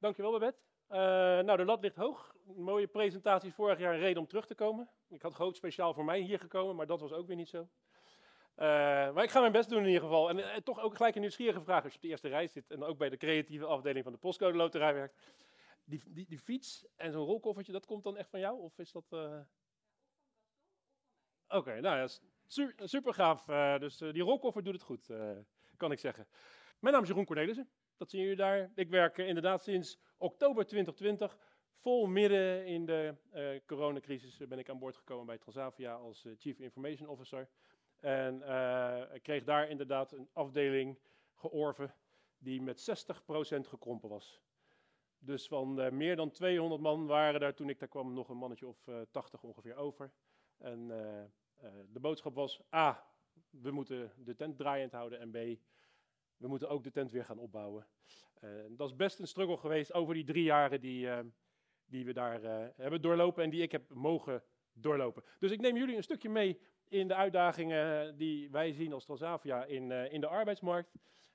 Dankjewel, Babette. Nou, de lat ligt hoog. Mooie presentaties vorig jaar een reden om terug te komen. Ik had groot speciaal voor mij hier gekomen, maar dat was ook weer niet zo. Maar ik ga mijn best doen in ieder geval. En toch ook gelijk een nieuwsgierige vraag als je op de eerste rij zit en ook bij de creatieve afdeling van de postcode loterij werkt. Die fiets en zo'n rolkoffertje, dat komt dan echt van jou? Of is dat... Oké, nou ja, super gaaf. Dus die rolkoffer doet het goed, kan ik zeggen. Mijn naam is Jeroen Cornelissen. Dat zien jullie daar. Ik werk inderdaad sinds oktober 2020, vol midden in de coronacrisis, ben ik aan boord gekomen bij Transavia als Chief Information Officer. En ik kreeg daar inderdaad een afdeling georven die met 60% gekrompen was. Dus van meer dan 200 man waren daar toen ik daar kwam nog een mannetje of 80 ongeveer over. En de boodschap was A, we moeten de tent draaiend houden en B, we moeten ook de tent weer gaan opbouwen. Dat is best een struggle geweest over die 3 jaren die we daar hebben doorlopen en die ik heb mogen doorlopen. Dus ik neem jullie een stukje mee in de uitdagingen die wij zien als Transavia in de arbeidsmarkt.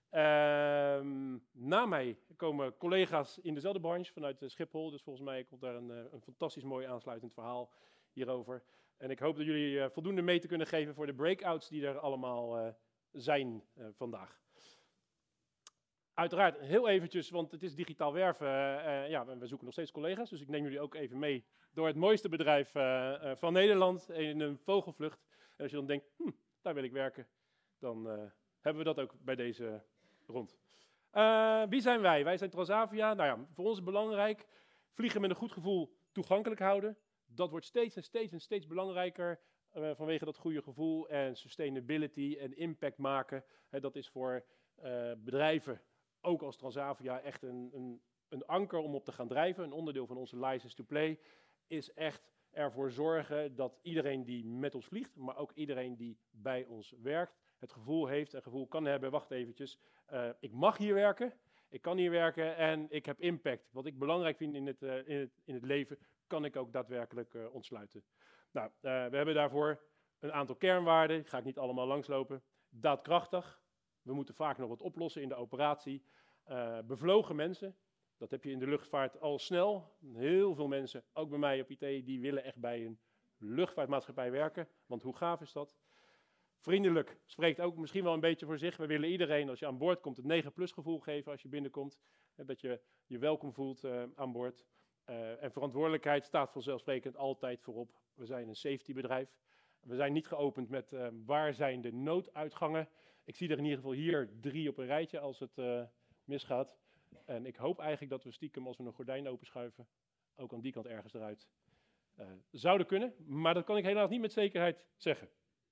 Na mij komen collega's in dezelfde branche vanuit Schiphol, dus volgens mij komt daar een fantastisch mooi aansluitend verhaal hierover. En ik hoop dat jullie voldoende mee te kunnen geven voor de breakouts die er allemaal zijn vandaag. Uiteraard, heel eventjes, want het is digitaal werven. Ja, we zoeken nog steeds collega's, dus ik neem jullie ook even mee door het mooiste bedrijf van Nederland in een vogelvlucht. En als je dan denkt, daar wil ik werken, dan hebben we dat ook bij deze rond. Wie zijn wij? Wij zijn Transavia. Nou ja, voor ons is belangrijk, vliegen met een goed gevoel toegankelijk houden. Dat wordt steeds belangrijker vanwege dat goede gevoel en sustainability en impact maken. Dat is voor bedrijven, ook als Transavia, echt een anker om op te gaan drijven. Een onderdeel van onze license to play is echt ervoor zorgen dat iedereen die met ons vliegt, maar ook iedereen die bij ons werkt, het gevoel heeft, een gevoel kan hebben, wacht eventjes, ik mag hier werken, ik kan hier werken en ik heb impact. Wat ik belangrijk vind in het leven, kan ik ook daadwerkelijk ontsluiten. Nou, we hebben daarvoor een aantal kernwaarden, ga ik niet allemaal langslopen. Daadkrachtig, we moeten vaak nog wat oplossen in de operatie. Bevlogen mensen, dat heb je in de luchtvaart al snel. Heel veel mensen, ook bij mij op IT, die willen echt bij een luchtvaartmaatschappij werken. Want hoe gaaf is dat? Vriendelijk spreekt ook misschien wel een beetje voor zich. We willen iedereen, als je aan boord komt, het 9+ gevoel geven als je binnenkomt. Dat je je welkom voelt aan boord. En verantwoordelijkheid staat vanzelfsprekend altijd voorop. We zijn een safety bedrijf. We zijn niet geopend met waar zijn de nooduitgangen. Ik zie er in ieder geval hier 3 op een rijtje als het misgaat. En ik hoop eigenlijk dat we stiekem, als we een gordijn openschuiven, ook aan die kant ergens eruit zouden kunnen. Maar dat kan ik helaas niet met zekerheid zeggen.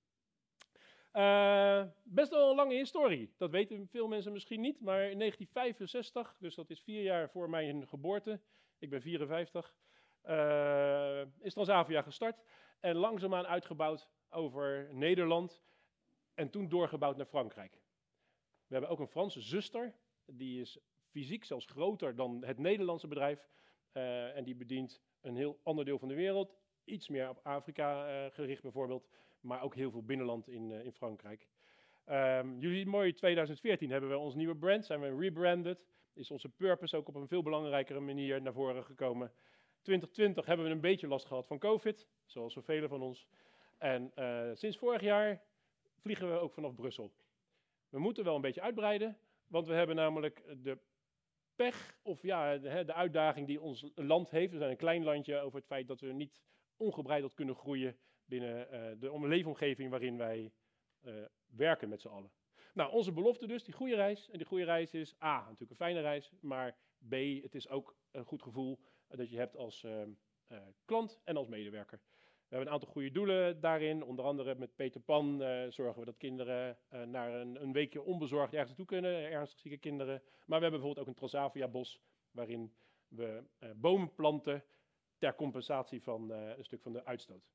Best wel een lange historie. Dat weten veel mensen misschien niet. Maar in 1965, dus dat is 4 jaar voor mijn geboorte, ik ben 54, is Transavia gestart. En langzaamaan uitgebouwd over Nederland. En toen doorgebouwd naar Frankrijk. We hebben ook een Franse zuster. Die is fysiek zelfs groter dan het Nederlandse bedrijf. En die bedient een heel ander deel van de wereld. Iets meer op Afrika gericht bijvoorbeeld. Maar ook heel veel binnenland in Frankrijk. Jullie mooi 2014 hebben we ons nieuwe brand. Zijn we rebranded. Is onze purpose ook op een veel belangrijkere manier naar voren gekomen. 2020 hebben we een beetje last gehad van COVID. Zoals zoveel van ons. En sinds vorig jaar vliegen we ook vanaf Brussel. We moeten wel een beetje uitbreiden, want we hebben namelijk de pech, of ja, de uitdaging die ons land heeft. We zijn een klein landje over het feit dat we niet ongebreideld kunnen groeien binnen de leefomgeving waarin wij werken met z'n allen. Nou, onze belofte dus, die goede reis. En die goede reis is A, natuurlijk een fijne reis, maar B, het is ook een goed gevoel dat je hebt als klant en als medewerker. We hebben een aantal goede doelen daarin. Onder andere met Peter Pan zorgen we dat kinderen naar een weekje onbezorgd ergens naartoe kunnen. Ernstig zieke kinderen. Maar we hebben bijvoorbeeld ook een Transavia bos waarin we bomen planten ter compensatie van een stuk van de uitstoot.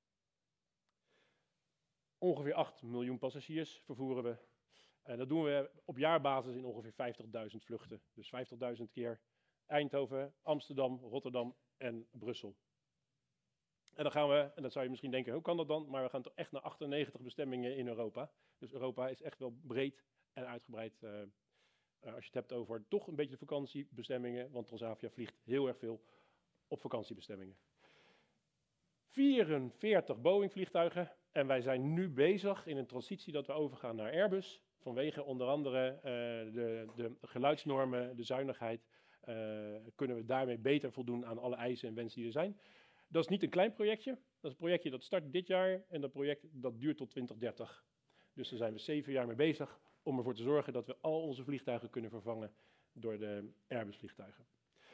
Ongeveer 8 miljoen passagiers vervoeren we. En dat doen we op jaarbasis in ongeveer 50.000 vluchten. Dus 50.000 keer Eindhoven, Amsterdam, Rotterdam en Brussel. En dan gaan we, en dat zou je misschien denken, hoe kan dat dan? Maar we gaan toch echt naar 98 bestemmingen in Europa. Dus Europa is echt wel breed en uitgebreid als je het hebt over toch een beetje vakantiebestemmingen, want Transavia vliegt heel erg veel op vakantiebestemmingen. 44 Boeing-vliegtuigen en wij zijn nu bezig in een transitie dat we overgaan naar Airbus. Vanwege onder andere de geluidsnormen, de zuinigheid, kunnen we daarmee beter voldoen aan alle eisen en wensen die er zijn. Dat is niet een klein projectje, dat is een projectje dat start dit jaar en dat project dat duurt tot 2030. Dus daar zijn we 7 jaar mee bezig om ervoor te zorgen dat we al onze vliegtuigen kunnen vervangen door de Airbus-vliegtuigen.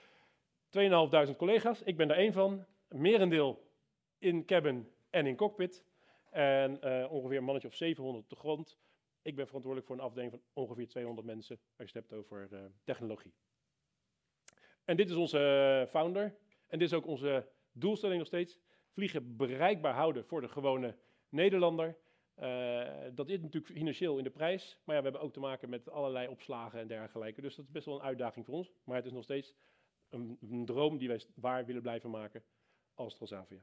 2.500 collega's, ik ben er één van, merendeel in cabin en in cockpit. En ongeveer een mannetje of 700 op de grond. Ik ben verantwoordelijk voor een afdeling van ongeveer 200 mensen, als je het hebt over technologie. En dit is onze founder. En dit is ook onze doelstelling nog steeds. Vliegen bereikbaar houden voor de gewone Nederlander. Dat is natuurlijk financieel in de prijs. Maar ja, we hebben ook te maken met allerlei opslagen en dergelijke. Dus dat is best wel een uitdaging voor ons. Maar het is nog steeds een droom die wij waar willen blijven maken als Transavia.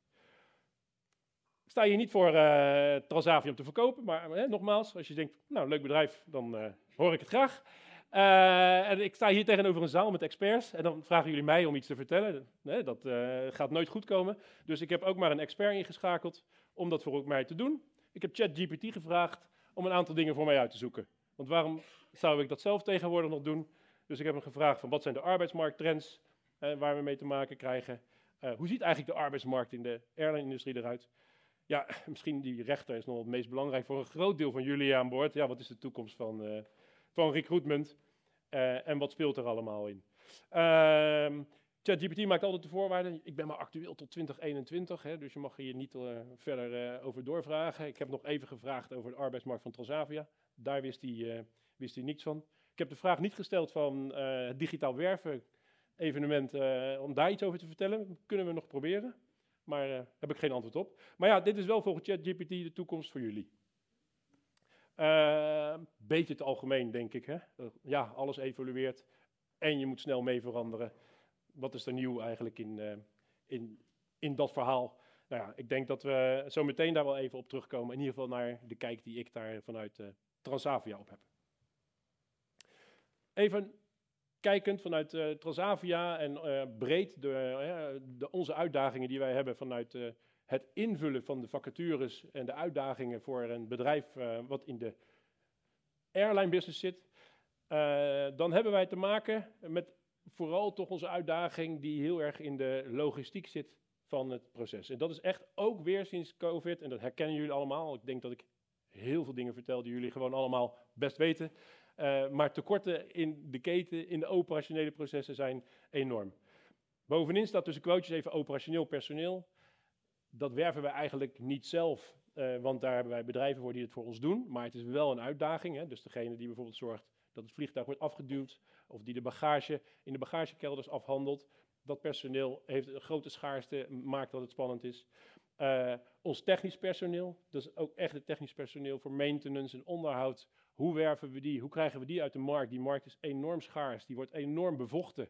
Ik sta hier niet voor Transavia om te verkopen, maar nogmaals, als je denkt, nou, leuk bedrijf, dan hoor ik het graag. En ik sta hier tegenover een zaal met experts en dan vragen jullie mij om iets te vertellen. Dat gaat nooit goed komen. Dus ik heb ook maar een expert ingeschakeld om dat voor mij te doen. Ik heb ChatGPT gevraagd om een aantal dingen voor mij uit te zoeken. Want waarom zou ik dat zelf tegenwoordig nog doen? Dus ik heb hem gevraagd van wat zijn de arbeidsmarkttrends waar we mee te maken krijgen. Hoe ziet eigenlijk de arbeidsmarkt in de airline-industrie eruit? Ja, misschien die rechter is nog het meest belangrijk voor een groot deel van jullie aan boord. Ja, wat is de toekomst van recruitment en wat speelt er allemaal in? ChatGPT maakt altijd de voorwaarden. Ik ben maar actueel tot 2021, dus je mag hier niet verder over doorvragen. Ik heb nog even gevraagd over de arbeidsmarkt van Transavia. Daar wist hij niets van. Ik heb de vraag niet gesteld van het digitaal werven evenement om daar iets over te vertellen. Kunnen we nog proberen. Maar daar heb ik geen antwoord op. Maar ja, dit is wel volgens ChatGPT de toekomst voor jullie. Beetje te algemeen, denk ik. Hè? Ja, alles evolueert en je moet snel mee veranderen. Wat is er nieuw eigenlijk in dat verhaal? Nou ja, ik denk dat we zo meteen daar wel even op terugkomen. In ieder geval naar de kijk die ik daar vanuit Transavia op heb. Even kijkend vanuit Transavia en breed onze uitdagingen die wij hebben vanuit het invullen van de vacatures en de uitdagingen voor een bedrijf wat in de airline business zit, dan hebben wij te maken met vooral toch onze uitdaging die heel erg in de logistiek zit van het proces. En dat is echt ook weer sinds COVID, en dat herkennen jullie allemaal. Ik denk dat ik heel veel dingen vertel die jullie gewoon allemaal best weten. Maar tekorten in de keten, in de operationele processen zijn enorm. Bovenin staat tussen quotejes even operationeel personeel. Dat werven wij eigenlijk niet zelf, want daar hebben wij bedrijven voor die het voor ons doen. Maar het is wel een uitdaging. Hè? Dus degene die bijvoorbeeld zorgt dat het vliegtuig wordt afgeduwd, of die de bagage in de bagagekelders afhandelt. Dat personeel heeft een grote schaarste, maakt dat het spannend is. Ons technisch personeel, dus ook echt het technisch personeel voor maintenance en onderhoud. Hoe werven we die? Hoe krijgen we die uit de markt? Die markt is enorm schaars, die wordt enorm bevochten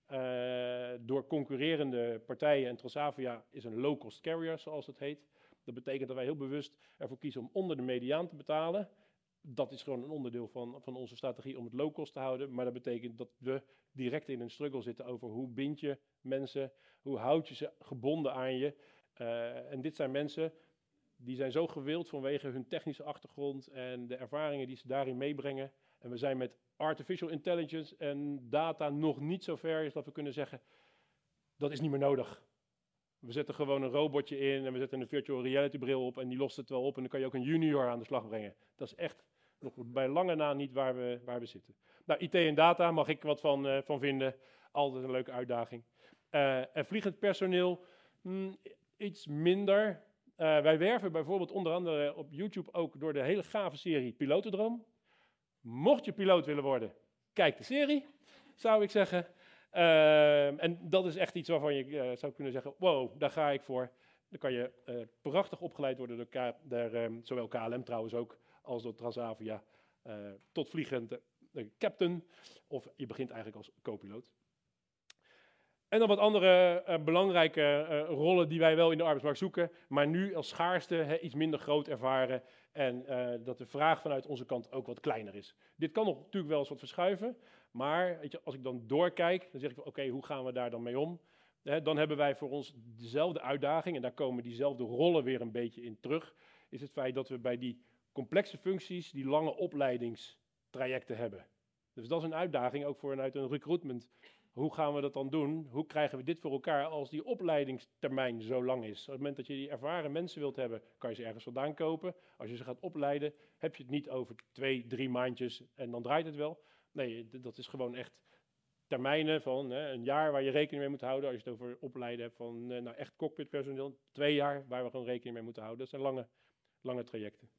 door concurrerende partijen. En Transavia is een low-cost carrier, zoals het heet. Dat betekent dat wij heel bewust ervoor kiezen om onder de mediaan te betalen. Dat is gewoon een onderdeel van onze strategie om het low-cost te houden. Maar dat betekent dat we direct in een struggle zitten over hoe bind je mensen, hoe houd je ze gebonden aan je. En dit zijn mensen die zijn zo gewild vanwege hun technische achtergrond en de ervaringen die ze daarin meebrengen. En we zijn met artificial intelligence en data nog niet zo ver dat we kunnen zeggen, dat is niet meer nodig. We zetten gewoon een robotje in en we zetten een virtual reality bril op en die lost het wel op en dan kan je ook een junior aan de slag brengen. Dat is echt nog bij lange na niet waar we zitten. Nou, IT en data mag ik wat van vinden. Altijd een leuke uitdaging. En vliegend personeel, iets minder. Wij werven bijvoorbeeld onder andere op YouTube ook door de hele gave serie Pilotendroom. Mocht je piloot willen worden, kijk de serie, zou ik zeggen. En dat is echt iets waarvan je zou kunnen zeggen, wow, daar ga ik voor. Dan kan je prachtig opgeleid worden door zowel KLM trouwens ook, als door Transavia, tot vliegend captain. Of je begint eigenlijk als co-piloot. En dan wat andere belangrijke rollen die wij wel in de arbeidsmarkt zoeken, maar nu als schaarste iets minder groot ervaren. En dat de vraag vanuit onze kant ook wat kleiner is. Dit kan nog natuurlijk wel eens wat verschuiven. Maar weet je, als ik dan doorkijk, dan zeg ik van oké, hoe gaan we daar dan mee om? Dan hebben wij voor ons dezelfde uitdaging. En daar komen diezelfde rollen weer een beetje in terug. Is het feit dat we bij die complexe functies die lange opleidingstrajecten hebben. Dus dat is een uitdaging ook vanuit een recruitment. Hoe gaan we dat dan doen? Hoe krijgen we dit voor elkaar als die opleidingstermijn zo lang is? Op het moment dat je die ervaren mensen wilt hebben, kan je ze ergens vandaan kopen. Als je ze gaat opleiden, heb je het niet over 2-3 maandjes en dan draait het wel. Nee, dat is gewoon echt termijnen van een jaar waar je rekening mee moet houden. Als je het over opleiden hebt van echt cockpitpersoneel, 2 jaar waar we gewoon rekening mee moeten houden. Dat zijn lange trajecten.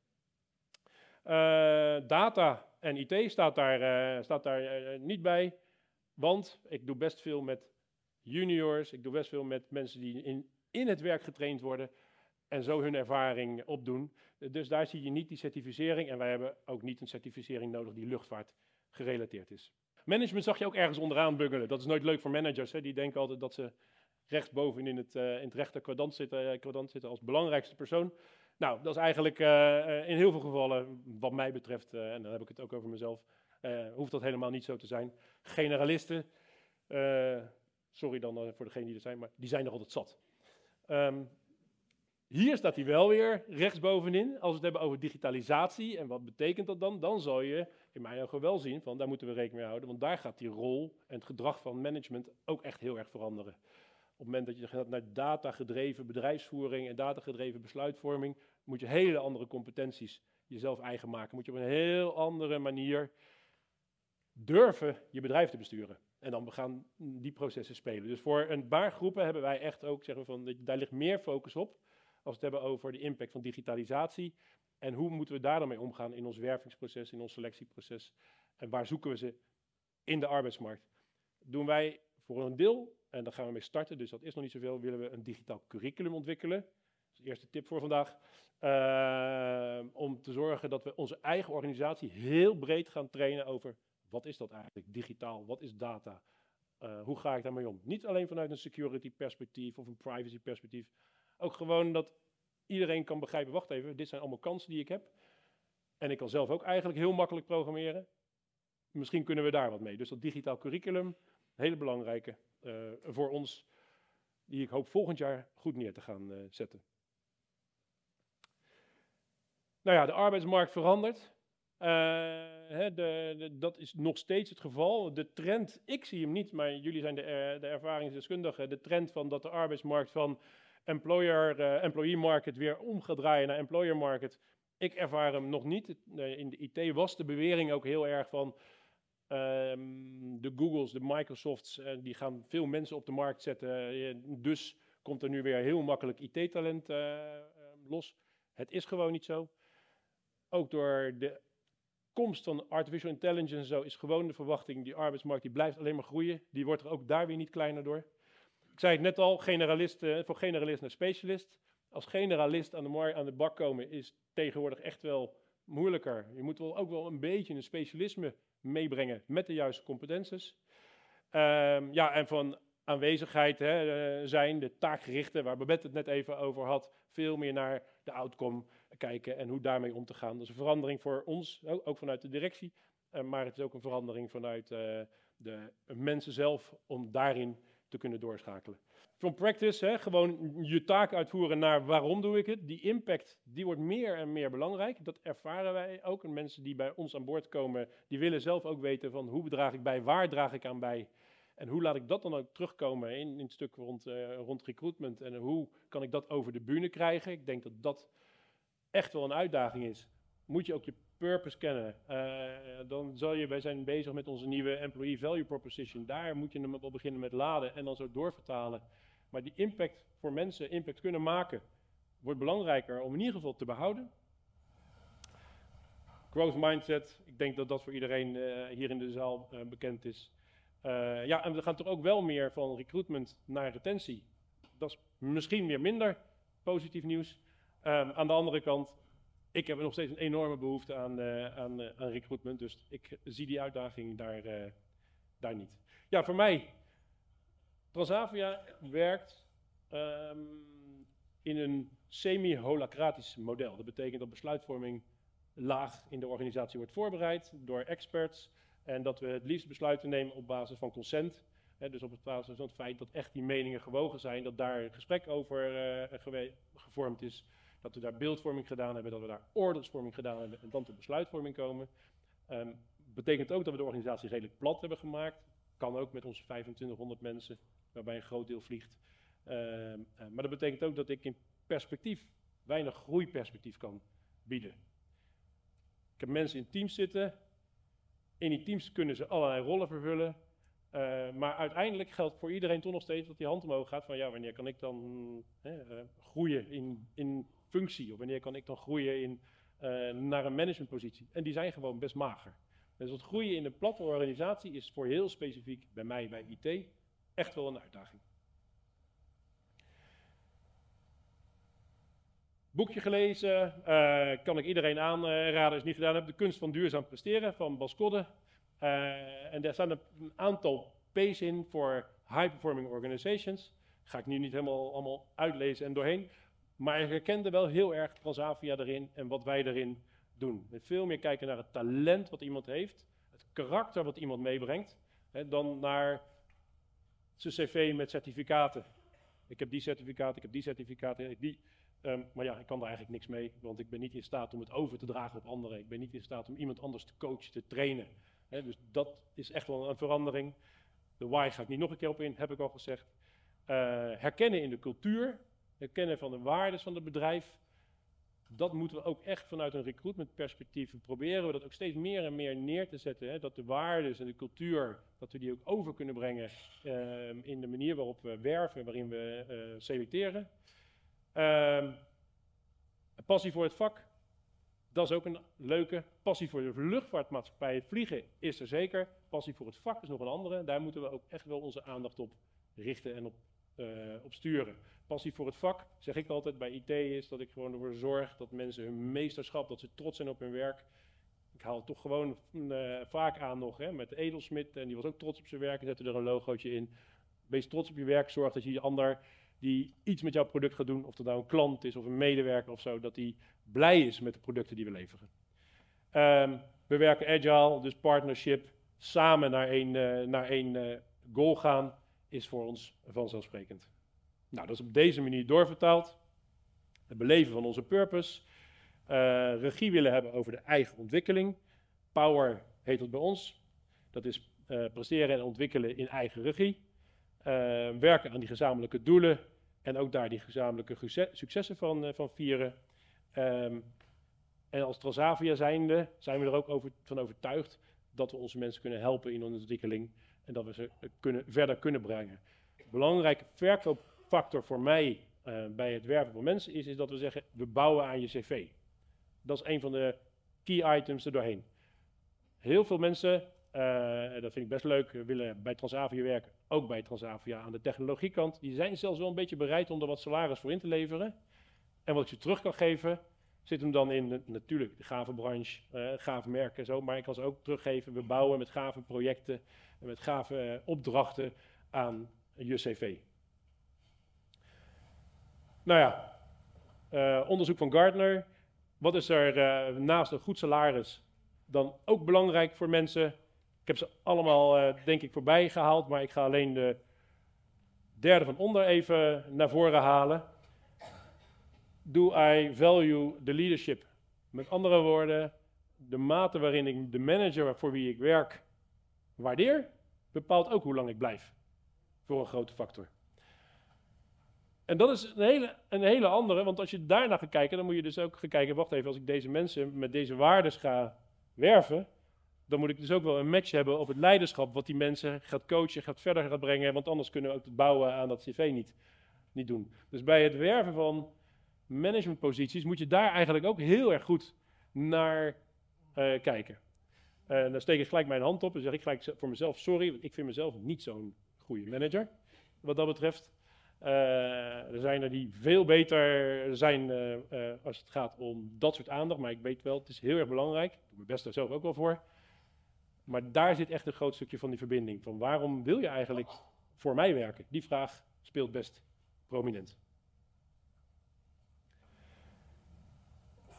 Data en IT staat daar niet bij, want ik doe best veel met juniors, ik doe best veel met mensen die in het werk getraind worden en zo hun ervaring opdoen. Dus daar zie je niet die certificering en wij hebben ook niet een certificering nodig die luchtvaart gerelateerd is. Management zag je ook ergens onderaan bungelen. Dat is nooit leuk voor managers, hè? Die denken altijd dat ze rechtsboven in het rechter kwadrant zitten als belangrijkste persoon. Nou, dat is eigenlijk in heel veel gevallen, wat mij betreft, en dan heb ik het ook over mezelf, hoeft dat helemaal niet zo te zijn. Generalisten, sorry dan voor degenen die er zijn, maar die zijn er altijd zat. Hier staat hij wel weer rechtsbovenin. Als we het hebben over digitalisatie, en wat betekent dat dan? Dan zal je in mijn ogen wel zien, van daar moeten we rekening mee houden, want daar gaat die rol en het gedrag van management ook echt heel erg veranderen. Op het moment dat je gaat naar datagedreven bedrijfsvoering en datagedreven besluitvorming, moet je hele andere competenties jezelf eigen maken. Moet je op een heel andere manier durven je bedrijf te besturen. En dan gaan die processen spelen. Dus voor een paar groepen hebben wij echt ook, zeggen we van, daar ligt meer focus op. Als we het hebben over de impact van digitalisatie. En hoe moeten we daar dan mee omgaan in ons wervingsproces, in ons selectieproces. En waar zoeken we ze in de arbeidsmarkt. Doen wij voor een deel, en daar gaan we mee starten, dus dat is nog niet zoveel, willen we een digitaal curriculum ontwikkelen. Dat is de eerste tip voor vandaag. Om te zorgen dat we onze eigen organisatie heel breed gaan trainen over wat is dat eigenlijk, digitaal, wat is data, hoe ga ik daarmee om. Niet alleen vanuit een security perspectief of een privacy perspectief, ook gewoon dat iedereen kan begrijpen, wacht even, dit zijn allemaal kansen die ik heb. En ik kan zelf ook eigenlijk heel makkelijk programmeren. Misschien kunnen we daar wat mee. Dus dat digitaal curriculum, een hele belangrijke voor ons, die ik hoop volgend jaar goed neer te gaan zetten. Nou ja, de arbeidsmarkt verandert. Dat is nog steeds het geval. De trend, ik zie hem niet, maar jullie zijn de ervaringsdeskundigen. De trend van dat de arbeidsmarkt van employee market weer om gaat draaien naar employer market. Ik ervaar hem nog niet. In de IT was de bewering ook heel erg van de Googles, de Microsofts, die gaan veel mensen op de markt zetten. Dus komt er nu weer heel makkelijk IT-talent los. Het is gewoon niet zo. Ook door de komst van artificial intelligence en zo is gewoon de verwachting, die arbeidsmarkt die blijft alleen maar groeien. Die wordt er ook daar weer niet kleiner door. Ik zei het net al, voor generalist naar specialist. Als generalist aan de bak komen is tegenwoordig echt wel moeilijker. Je moet wel ook wel een beetje een specialisme meebrengen met de juiste competences. En van aanwezigheid zijn, de taakgerichte, waar Babette het net even over had, veel meer naar de outcome kijken en hoe daarmee om te gaan. Dat is een verandering voor ons, ook vanuit de directie, maar het is ook een verandering vanuit de mensen zelf om daarin te kunnen doorschakelen. From practice, gewoon je taak uitvoeren naar waarom doe ik het. Die impact, die wordt meer en meer belangrijk. Dat ervaren wij ook. En mensen die bij ons aan boord komen, die willen zelf ook weten van hoe draag ik bij, waar draag ik aan bij. En hoe laat ik dat dan ook terugkomen in het stuk rond recruitment. En hoe kan ik dat over de bühne krijgen. Ik denk dat dat echt wel een uitdaging is. Moet je ook je purpose kennen. Wij zijn bezig met onze nieuwe Employee Value Proposition. Daar moet je hem wel beginnen met laden en dan zo doorvertalen. Maar die impact voor mensen, impact kunnen maken, wordt belangrijker om in ieder geval te behouden. Growth mindset, ik denk dat dat voor iedereen hier in de zaal bekend is. En we gaan toch ook wel meer van recruitment naar retentie. Dat is misschien weer minder positief nieuws. Aan de andere kant, ik heb nog steeds een enorme behoefte aan recruitment, dus ik zie die uitdaging daar niet. Ja, voor mij, Transavia werkt in een semi-holacratisch model. Dat betekent dat besluitvorming laag in de organisatie wordt voorbereid door experts en dat we het liefst besluiten nemen op basis van consent. Dus op basis van het feit dat echt die meningen gewogen zijn, dat daar een gesprek over gevormd is, dat we daar beeldvorming gedaan hebben, dat we daar oordeelsvorming gedaan hebben en dan tot besluitvorming komen. Betekent ook dat we de organisatie redelijk plat hebben gemaakt. Kan ook met onze 2500 mensen, waarbij een groot deel vliegt. Maar dat betekent ook dat ik in perspectief weinig groeiperspectief kan bieden. Ik heb mensen in teams zitten. In die teams kunnen ze allerlei rollen vervullen. Maar uiteindelijk geldt voor iedereen toch nog steeds dat die hand omhoog gaat van ja, wanneer kan ik dan groeien in functie? Of wanneer kan ik dan groeien naar een managementpositie? En die zijn gewoon best mager. Dus het groeien in een platte organisatie is voor heel specifiek bij mij, bij IT, echt wel een uitdaging. Boekje gelezen, kan ik iedereen aanraden als je niet gedaan hebt. De kunst van duurzaam presteren van Bas Kodde. En daar staan een aantal P's in voor high performing organizations. Ga ik nu niet helemaal allemaal uitlezen en doorheen. Maar ik herkende wel heel erg Transavia erin en wat wij erin doen. Met veel meer kijken naar het talent wat iemand heeft, het karakter wat iemand meebrengt, dan naar zijn cv met certificaten. Ik heb die certificaten, ik heb die certificaten, maar ja, ik kan daar eigenlijk niks mee, want ik ben niet in staat om het over te dragen op anderen. Ik ben niet in staat om iemand anders te coachen, te trainen. Dus dat is echt wel een verandering. De why ga ik niet nog een keer op in, heb ik al gezegd. Herkennen in de cultuur, herkennen van de waardes van het bedrijf. Dat moeten we ook echt vanuit een recruitment perspectief proberen we dat ook steeds meer en meer neer te zetten. Dat de waardes en de cultuur, dat we die ook over kunnen brengen in de manier waarop we werven, waarin we selecteren. Passie voor het vak, dat is ook een leuke. Passie voor de luchtvaartmaatschappij, vliegen is er zeker. Passie voor het vak is nog een andere. Daar moeten we ook echt wel onze aandacht op richten en op sturen. Passie voor het vak, zeg ik altijd bij IT, is dat ik gewoon ervoor zorg dat mensen hun meesterschap, dat ze trots zijn op hun werk. Ik haal het toch gewoon vaak aan nog met Edelsmit en die was ook trots op zijn werk en zette er een logootje in. Wees trots op je werk, zorg dat je die ander die iets met jouw product gaat doen, of dat nou een klant is of een medewerker of zo, dat die blij is met de producten die we leveren. We werken agile, dus partnership, samen naar één goal gaan, is voor ons vanzelfsprekend. Nou, dat is op deze manier doorvertaald. Het beleven van onze purpose. Regie willen hebben over de eigen ontwikkeling. Power heet het bij ons. Dat is presteren en ontwikkelen in eigen regie. Werken aan die gezamenlijke doelen en ook daar die gezamenlijke successen van vieren. En als Transavia zijnde zijn we er ook van overtuigd dat we onze mensen kunnen helpen in hun ontwikkeling en dat we ze verder kunnen brengen. Een belangrijke verkoopfactor voor mij bij het werven van mensen is dat we zeggen, we bouwen aan je cv. Dat is een van de key items er doorheen. Heel veel mensen, dat vind ik best leuk, willen bij Transavia werken, ook bij Transavia aan de technologiekant. Die zijn zelfs wel een beetje bereid om er wat salaris voor in te leveren. En wat ik ze terug kan geven, zit hem dan in natuurlijk de gave branche, gave merken en zo, maar ik kan ze ook teruggeven. We bouwen met gave projecten en met gave opdrachten aan je cv. Nou ja, onderzoek van Gartner. Wat is er naast een goed salaris dan ook belangrijk voor mensen? Ik heb ze allemaal, denk ik, voorbij gehaald, maar ik ga alleen de derde van onder even naar voren halen. Do I value the leadership? Met andere woorden, de mate waarin ik de manager voor wie ik werk waardeer, bepaalt ook hoe lang ik blijf. Voor een grote factor. En dat is een hele andere, want als je daarna gaat kijken, dan moet je dus ook gaan kijken, wacht even, als ik deze mensen met deze waardes ga werven, dan moet ik dus ook wel een match hebben op het leiderschap, wat die mensen gaat coachen, verder gaat brengen, want anders kunnen we ook het bouwen aan dat cv niet doen. Dus bij het werven van managementposities moet je daar eigenlijk ook heel erg goed naar kijken. Dan steek ik gelijk mijn hand op en zeg ik gelijk voor mezelf, sorry, want ik vind mezelf niet zo'n goede manager, wat dat betreft. Er zijn er die veel beter zijn als het gaat om dat soort aandacht, maar ik weet wel, het is heel erg belangrijk. Ik doe mijn best er zelf ook wel voor. Maar daar zit echt een groot stukje van die verbinding. Van waarom wil je eigenlijk voor mij werken? Die vraag speelt best prominent.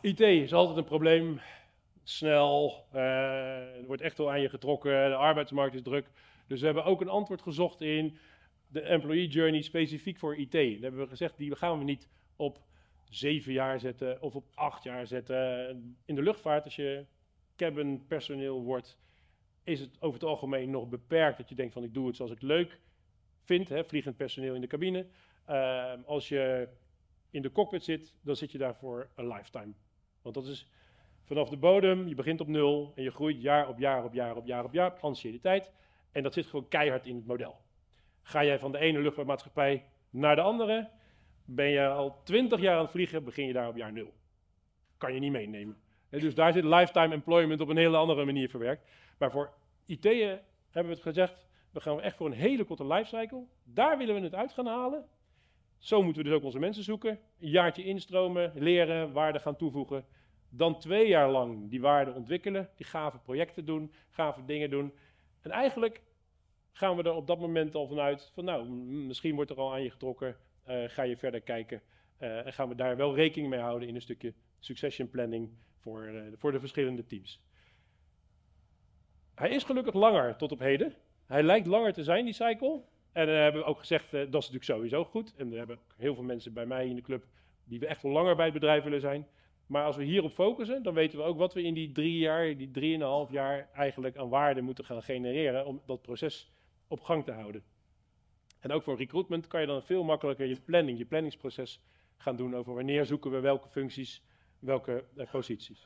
IT is altijd een probleem. Snel, er wordt echt wel aan je getrokken, de arbeidsmarkt is druk. Dus we hebben ook een antwoord gezocht in de employee journey specifiek voor IT. Daar hebben we gezegd, die gaan we niet op 7 jaar zetten of op 8 jaar zetten. In de luchtvaart, als je cabinpersoneel wordt, is het over het algemeen nog beperkt dat je denkt van ik doe het zoals ik het leuk vind, hè, vliegend personeel in de cabine. Als je in de cockpit zit, dan zit je daar voor een lifetime. Want dat is vanaf de bodem, je begint op 0 en je groeit jaar op jaar op jaar op jaar op jaar, anciëniteit. En dat zit gewoon keihard in het model. Ga jij van de ene luchtvaartmaatschappij naar de andere, ben je al 20 jaar aan het vliegen, begin je daar op jaar 0. Kan je niet meenemen. Dus daar zit lifetime employment op een hele andere manier verwerkt. Maar voor IT'en hebben we het gezegd, we gaan echt voor een hele korte lifecycle. Daar willen we het uit gaan halen. Zo moeten we dus ook onze mensen zoeken. Een jaartje instromen, leren, waarde gaan toevoegen. Dan 2 jaar lang die waarde ontwikkelen, die gave projecten doen, gave dingen doen. En eigenlijk gaan we er op dat moment al vanuit van nou, misschien wordt er al aan je getrokken, ga je verder kijken. En gaan we daar wel rekening mee houden in een stukje succession planning voor de verschillende teams. Hij is gelukkig langer tot op heden. Hij lijkt langer te zijn, die cycle. En dan hebben we ook gezegd, dat is natuurlijk sowieso goed. En we hebben ook heel veel mensen bij mij in de club die we echt wel langer bij het bedrijf willen zijn. Maar als we hierop focussen, dan weten we ook wat we in die 3 jaar, die 3,5 jaar eigenlijk aan waarde moeten gaan genereren om dat proces op gang te houden. En ook voor recruitment kan je dan veel makkelijker je planningsproces gaan doen over wanneer zoeken we welke functies, welke posities.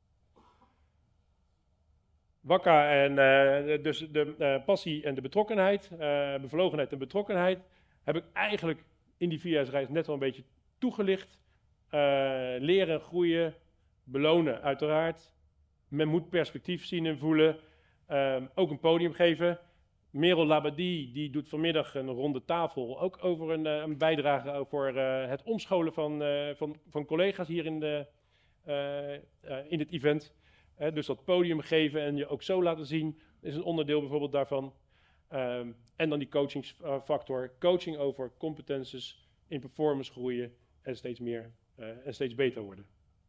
Wakka en dus de passie en de betrokkenheid, bevlogenheid en betrokkenheid, heb ik eigenlijk in die 4-jaarsreis net wel een beetje toegelicht. Leren, groeien, belonen uiteraard. Men moet perspectief zien en voelen. Ook een podium geven. Merel Labadie die doet vanmiddag een ronde tafel, ook over een bijdrage over het omscholen van collega's hier in het event. Dus dat podium geven en je ook zo laten zien is een onderdeel bijvoorbeeld daarvan. En dan die coachingsfactor, coaching over competences, in performance groeien en steeds meer en steeds beter worden.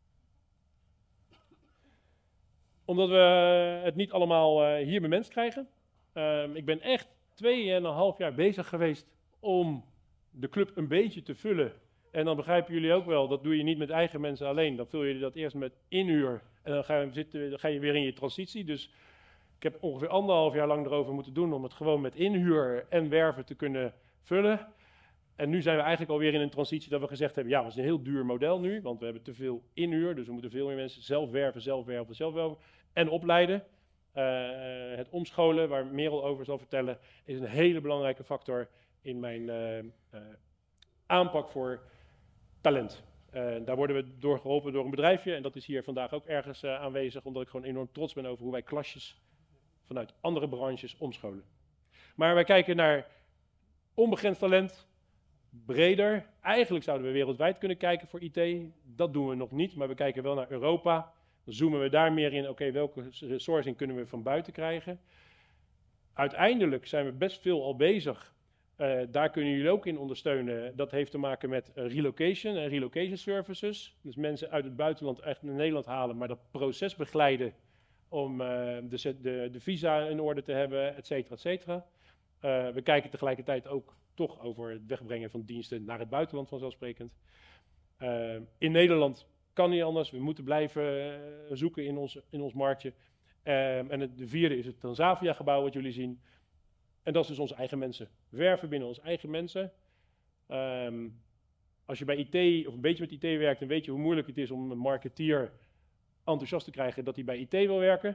Omdat we het niet allemaal hier bemenst krijgen. Ik ben echt 2,5 jaar bezig geweest om de club een beetje te vullen. En dan begrijpen jullie ook wel, dat doe je niet met eigen mensen alleen. Dan vul je dat eerst met inhuur en dan ga je weer in je transitie. Dus ik heb ongeveer 1,5 jaar lang erover moeten doen om het gewoon met inhuur en werven te kunnen vullen. En nu zijn we eigenlijk alweer in een transitie dat we gezegd hebben, ja, dat is een heel duur model nu, want we hebben te veel inhuur. Dus we moeten veel meer mensen zelf werven en opleiden. Het omscholen, waar Merel over zal vertellen, is een hele belangrijke factor in mijn aanpak voor talent. Daar worden we door geholpen door een bedrijfje en dat is hier vandaag ook ergens aanwezig, omdat ik gewoon enorm trots ben over hoe wij klasjes vanuit andere branches omscholen. Maar wij kijken naar onbegrensd talent, breder. Eigenlijk zouden we wereldwijd kunnen kijken voor IT. Dat doen we nog niet, maar we kijken wel naar Europa. Dan zoomen we daar meer in, oké, welke sourcing kunnen we van buiten krijgen. Uiteindelijk zijn we best veel al bezig. Daar kunnen jullie ook in ondersteunen. Dat heeft te maken met relocation en relocation services. Dus mensen uit het buitenland echt naar Nederland halen, maar dat proces begeleiden om de visa in orde te hebben, et cetera, et cetera. We kijken tegelijkertijd ook toch over het wegbrengen van diensten naar het buitenland vanzelfsprekend. In Nederland kan niet anders. We moeten blijven zoeken in ons marktje. En de vierde is het Transavia gebouw wat jullie zien. En dat is dus onze eigen mensen. Werven binnen onze eigen mensen. Als je bij IT of een beetje met IT werkt, dan weet je hoe moeilijk het is om een marketeer enthousiast te krijgen dat hij bij IT wil werken.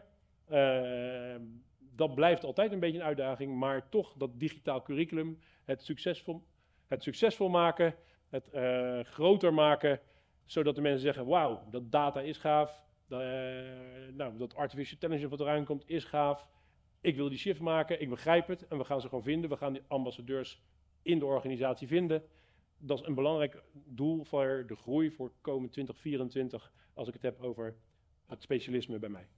Dat blijft altijd een beetje een uitdaging, maar toch dat digitaal curriculum, het succesvol maken, het groter maken, zodat de mensen zeggen, wauw, dat data is gaaf, dat artificial intelligence wat eraan komt is gaaf, ik wil die shift maken, ik begrijp het en we gaan ze gewoon vinden, we gaan die ambassadeurs in de organisatie vinden. Dat is een belangrijk doel voor de groei voor komend 2024, als ik het heb over het specialisme bij mij.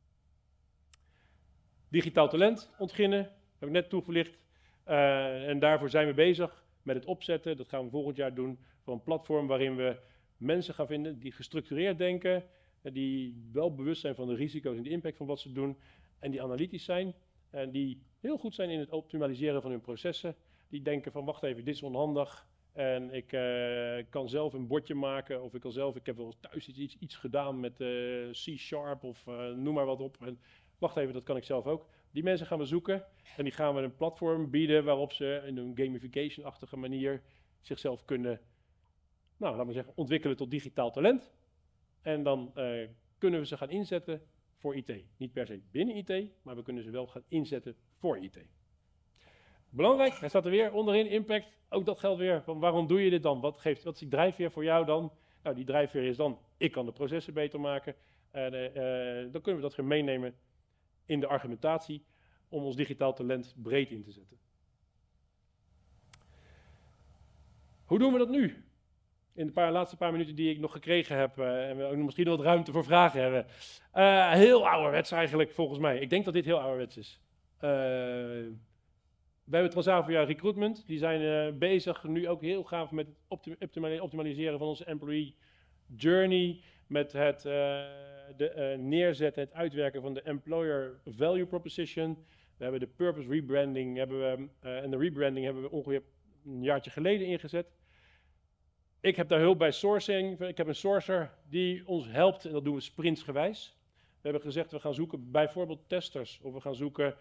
Digitaal talent ontginnen, heb ik net toegelicht. En daarvoor zijn we bezig met het opzetten, dat gaan we volgend jaar doen, van een platform waarin we mensen gaan vinden die gestructureerd denken, die wel bewust zijn van de risico's en de impact van wat ze doen, en die analytisch zijn, en die heel goed zijn in het optimaliseren van hun processen. Die denken van, wacht even, dit is onhandig, en ik kan zelf een bordje maken, of ik heb wel thuis iets gedaan met C# of noem maar wat op, en wacht even, dat kan ik zelf ook. Die mensen gaan we zoeken, en die gaan we een platform bieden waarop ze in een gamification-achtige manier zichzelf kunnen, nou, laten we zeggen, ontwikkelen tot digitaal talent. En dan kunnen we ze gaan inzetten voor IT. Niet per se binnen IT, maar we kunnen ze wel gaan inzetten voor IT. Belangrijk, hij staat er weer onderin, impact. Ook dat geldt weer van waarom doe je dit dan? Wat is die drijfveer voor jou dan? Nou, die drijfveer is dan, ik kan de processen beter maken. Dan kunnen we dat gaan meenemen in de argumentatie om ons digitaal talent breed in te zetten. Hoe doen we dat nu? In de laatste paar minuten die ik nog gekregen heb, en we ook misschien nog wat ruimte voor vragen hebben. Heel ouderwets eigenlijk, volgens mij. Ik denk dat dit heel ouderwets is. We hebben Transavia Recruitment. Die zijn bezig nu ook heel gaaf met het optimaliseren van onze employee journey. Met het neerzetten, het uitwerken van de employer value proposition. We hebben de purpose rebranding en de rebranding hebben we ongeveer een jaartje geleden ingezet. Ik heb daar hulp bij sourcing. Ik heb een sourcer die ons helpt en dat doen we sprintsgewijs. We hebben gezegd we gaan zoeken bijvoorbeeld testers of we gaan zoeken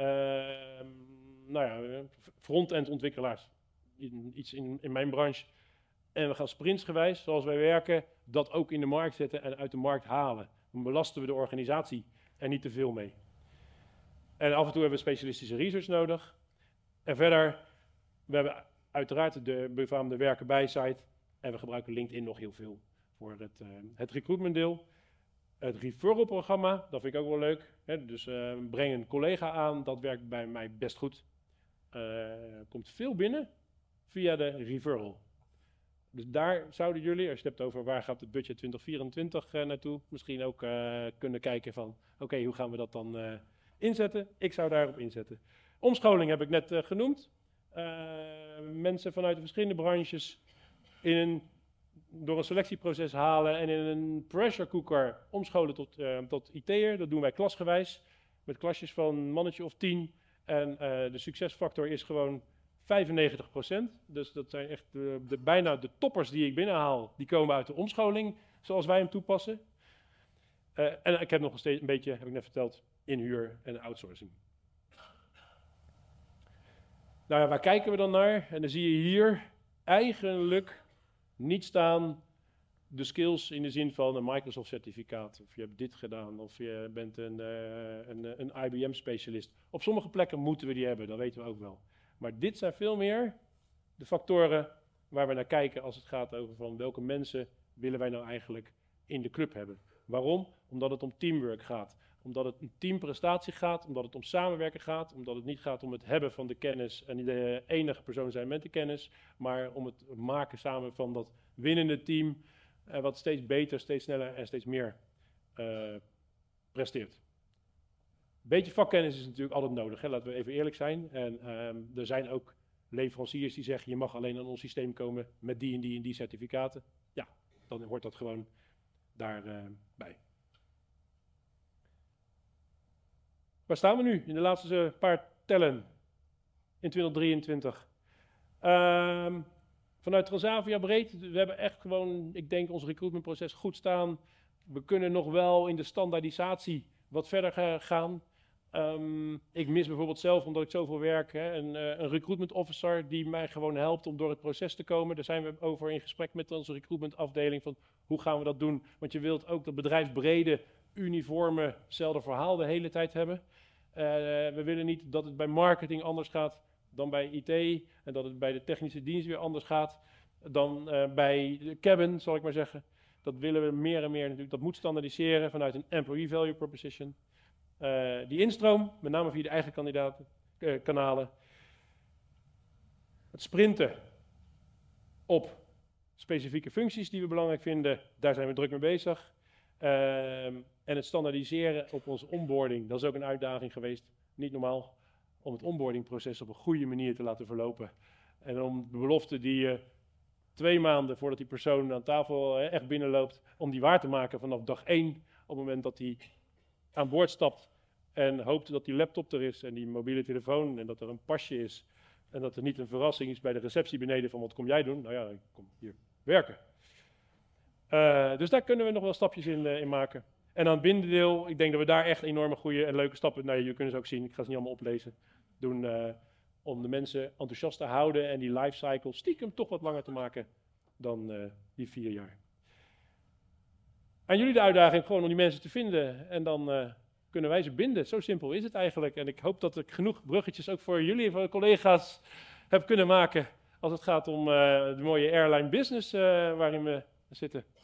front-end ontwikkelaars. Iets in mijn branche. En we gaan sprintsgewijs, zoals wij werken, dat ook in de markt zetten en uit de markt halen. Dan belasten we de organisatie er niet te veel mee. En af en toe hebben we specialistische research nodig. En verder, we hebben uiteraard de befaamde werken bij site. En we gebruiken LinkedIn nog heel veel voor het recruitment deel. Het referral programma, dat vind ik ook wel leuk. Hè? Dus breng een collega aan, dat werkt bij mij best goed. Komt veel binnen via de referral. Dus daar zouden jullie, als je het hebt over waar gaat het budget 2024 naartoe, misschien ook kunnen kijken van, oké, hoe gaan we dat dan inzetten? Ik zou daarop inzetten. Omscholing heb ik net genoemd. Mensen vanuit de verschillende branches door een selectieproces halen en in een pressure cooker omscholen tot IT'er. Dat doen wij klasgewijs, met klasjes van een mannetje of 10. En de succesfactor is gewoon 95%. Dus dat zijn echt bijna de toppers die ik binnenhaal, die komen uit de omscholing, zoals wij hem toepassen. En ik heb nog steeds een beetje, heb ik net verteld, inhuur en outsourcing. Nou ja, waar kijken we dan naar? En dan zie je hier eigenlijk niet staan de skills in de zin van een Microsoft certificaat. Of je hebt dit gedaan, of je bent een IBM specialist. Op sommige plekken moeten we die hebben, dat weten we ook wel. Maar dit zijn veel meer de factoren waar we naar kijken als het gaat over van welke mensen willen wij nou eigenlijk in de club hebben. Waarom? Omdat het om teamwork gaat. Omdat het om teamprestatie gaat, omdat het om samenwerken gaat, omdat het niet gaat om het hebben van de kennis en de enige persoon zijn met de kennis, maar om het maken samen van dat winnende team, wat steeds beter, steeds sneller en steeds meer presteert. Een beetje vakkennis is natuurlijk altijd nodig, hè? Laten we even eerlijk zijn. En er zijn ook leveranciers die zeggen, je mag alleen aan ons systeem komen met die en die en die certificaten. Ja, dan hoort dat gewoon daarbij. Waar staan we nu in de laatste paar tellen in 2023? Vanuit Transavia breed, we hebben echt gewoon, ik denk, ons recruitmentproces goed staan. We kunnen nog wel in de standaardisatie wat verder gaan. Ik mis bijvoorbeeld zelf, omdat ik zoveel werk, een recruitment officer die mij gewoon helpt om door het proces te komen. Daar zijn we over in gesprek met onze recruitment afdeling van hoe gaan we dat doen. Want je wilt ook dat bedrijfsbrede, uniforme, hetzelfde verhaal de hele tijd hebben. We willen niet dat het bij marketing anders gaat dan bij IT en dat het bij de technische dienst weer anders gaat dan bij de cabin, zal ik maar zeggen. Dat willen we meer en meer natuurlijk, dat moet standaardiseren vanuit een employee value proposition. Die instroom, met name via de eigen kanalen. Het sprinten op specifieke functies die we belangrijk vinden, daar zijn we druk mee bezig. En het standaardiseren op onze onboarding, dat is ook een uitdaging geweest, niet normaal, om het onboardingproces op een goede manier te laten verlopen. En om de belofte die je 2 maanden voordat die persoon aan tafel echt binnenloopt, om die waar te maken vanaf dag 1, op het moment dat hij aan boord stapt en hoopt dat die laptop er is en die mobiele telefoon en dat er een pasje is en dat er niet een verrassing is bij de receptie beneden van wat kom jij doen? Nou ja, ik kom hier werken. Dus daar kunnen we nog wel stapjes in maken. En aan het bindendeel, ik denk dat we daar echt enorme goede en leuke stappen, nou je kunt ze ook zien, ik ga ze niet allemaal oplezen, doen om de mensen enthousiast te houden en die lifecycle stiekem toch wat langer te maken dan die 4 jaar. Aan jullie de uitdaging gewoon om die mensen te vinden en dan kunnen wij ze binden. Zo simpel is het eigenlijk. En ik hoop dat ik genoeg bruggetjes ook voor jullie en voor de collega's heb kunnen maken als het gaat om de mooie airline business waarin we zitten.